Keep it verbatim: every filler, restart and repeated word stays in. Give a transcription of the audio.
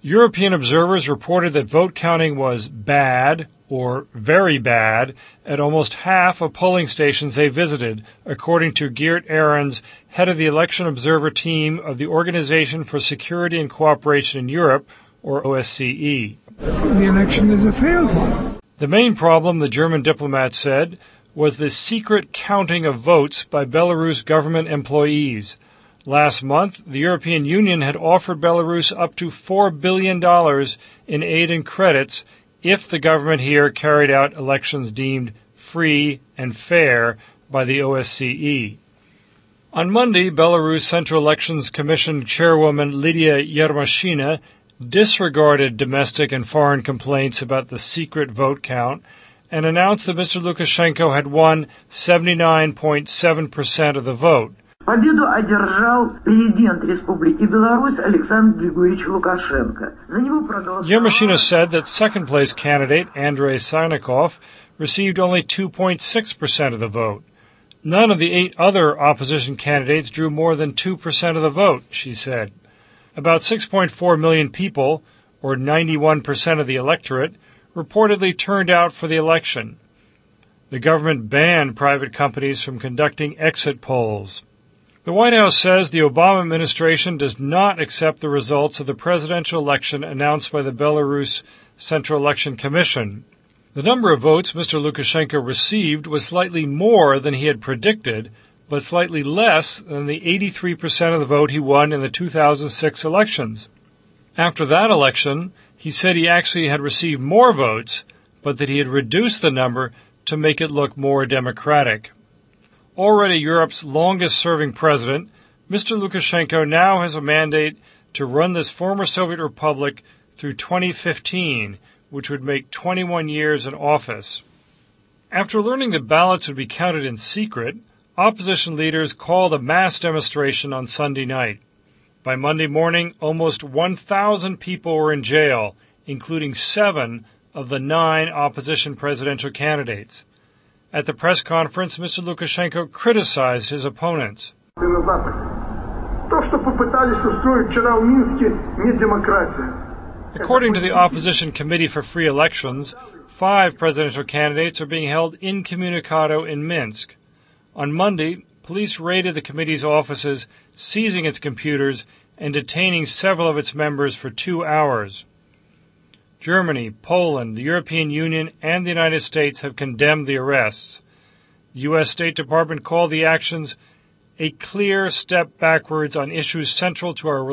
European observers reported that vote counting was bad or very bad at almost half of polling stations they visited, according to Geert Arends, head of the election observer team of the Organization for Security and Cooperation in Europe, or O S C E. The election is a failed one. The main problem, the German diplomat said, was the secret counting of votes by Belarus government employees. Last month, the European Union had offered Belarus up to four billion dollars in aid and credits if the government here carried out elections deemed free and fair by the O S C E. On Monday, Belarus Central Elections Commission Chairwoman Lydia Yermashina disregarded domestic and foreign complaints about the secret vote count and announced that Mister Lukashenko had won seventy-nine point seven percent of the vote. Победу одержал президент Республики Беларусь Александр Григорьевич Лукашенко. За него проголосовало. Yermashina said that second-place candidate Andrei Sarnikov received only two point six percent of the vote. None of the eight other opposition candidates drew more than two percent of the vote, she said. About six point four million people, or ninety-one percent of the electorate, reportedly turned out for the election. The government banned private companies from conducting exit polls. The White House says the Obama administration does not accept the results of the presidential election announced by the Belarus Central Election Commission. The number of votes Mister Lukashenko received was slightly more than he had predicted, but slightly less than the eighty-three percent of the vote he won in the two thousand six elections. After that election, he said he actually had received more votes, but that he had reduced the number to make it look more democratic. Already Europe's longest-serving president, Mister Lukashenko now has a mandate to run this former Soviet republic through twenty fifteen, which would make twenty-one years in office. After learning that ballots would be counted in secret, opposition leaders called a mass demonstration on Sunday night. By Monday morning, almost one thousand people were in jail, including seven of the nine opposition presidential candidates. At the press conference, Mister Lukashenko criticized his opponents. According to the Opposition Committee for Free Elections, five presidential candidates are being held incommunicado in Minsk. On Monday, police raided the committee's offices, seizing its computers and detaining several of its members for two hours. Germany, Poland, the European Union, and the United States have condemned the arrests. The U S State Department called the actions a clear step backwards on issues central to our